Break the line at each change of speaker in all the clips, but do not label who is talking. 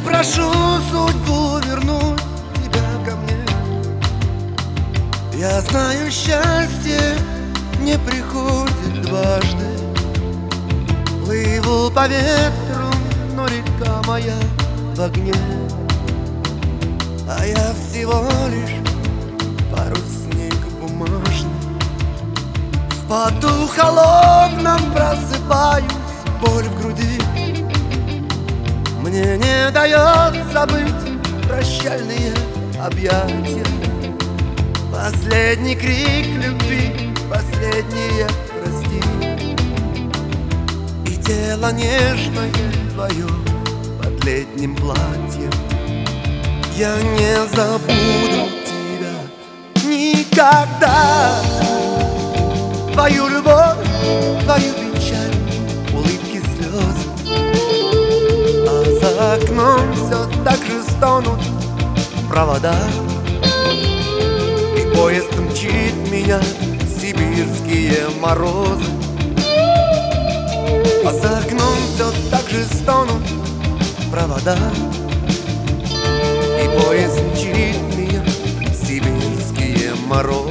прошу судьбу вернуть тебя ко мне. Я знаю, счастье не приходит дважды. Плыву по ветру, но река моя в огне. А я всего лишь парусник бумажный. В поту холодном просыпаюсь, боль в груди. Мне не дает забыть прощальные объятия. Последний крик любви, последнее прости. И тело нежное твое под летним платьем. Я не забуду тебя никогда. Твою любовь, твою печаль, улыбки, слезы. А за окном все так же стонут провода. И поезд мчит меня в сибирские морозы. А за окном все так же стонут провода. И поезд мчит меня в сибирские морозы.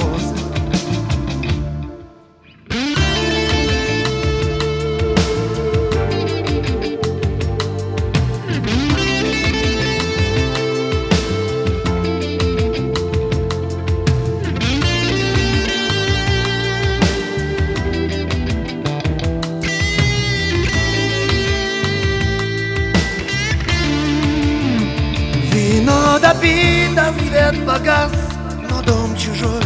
Вино допито, свет погас, но дом чужой.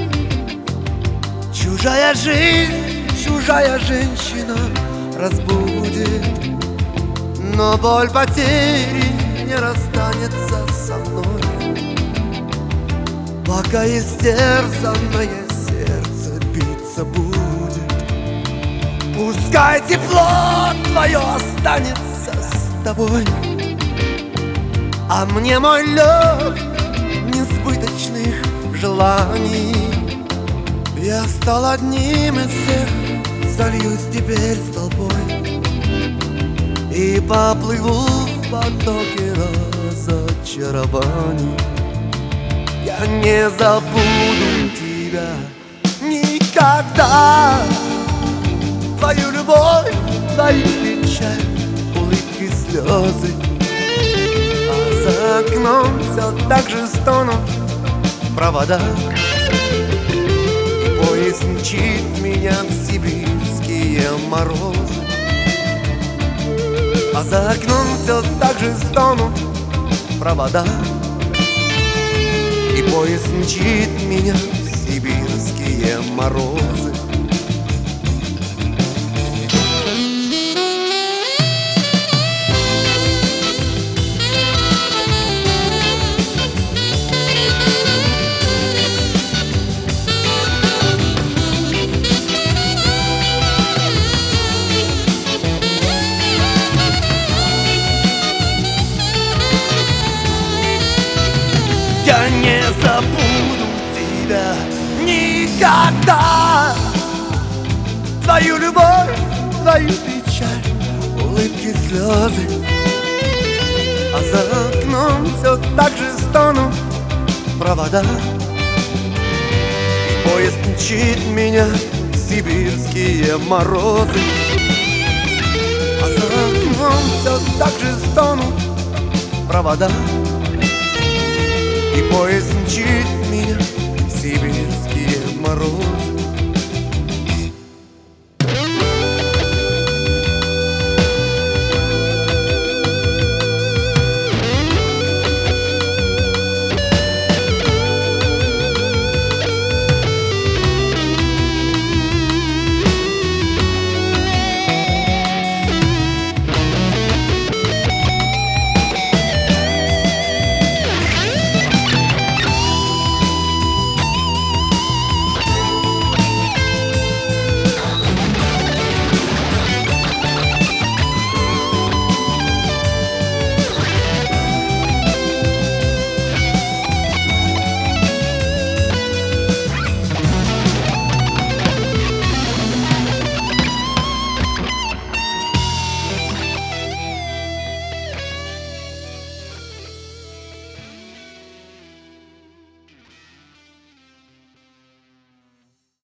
Чужая жизнь, чужая женщина разбудит. Но боль потери не расстанется со мной, пока истерзанное сердце биться будет. Пускай тепло твое останется с тобой, а мне мой лед несбыточных желаний. Я стал одним из всех, сольюсь теперь с толпой и поплыву в потоке разочарований. Я не забуду тебя никогда. Твою любовь, твою печаль, улыбки, слезы. За окном все так же стонут провода. И поезд мчит меня в сибирские морозы. А за окном все так же стонут провода. И поезд мчит меня в сибирские морозы. Я не забуду тебя никогда. Твою любовь, твою печаль, улыбки, слезы. А за окном все так же стонут провода. И поезд мчит меня в сибирские морозы. А за окном все так же стонут провода. И поезд мчит меня в сибирские морозы.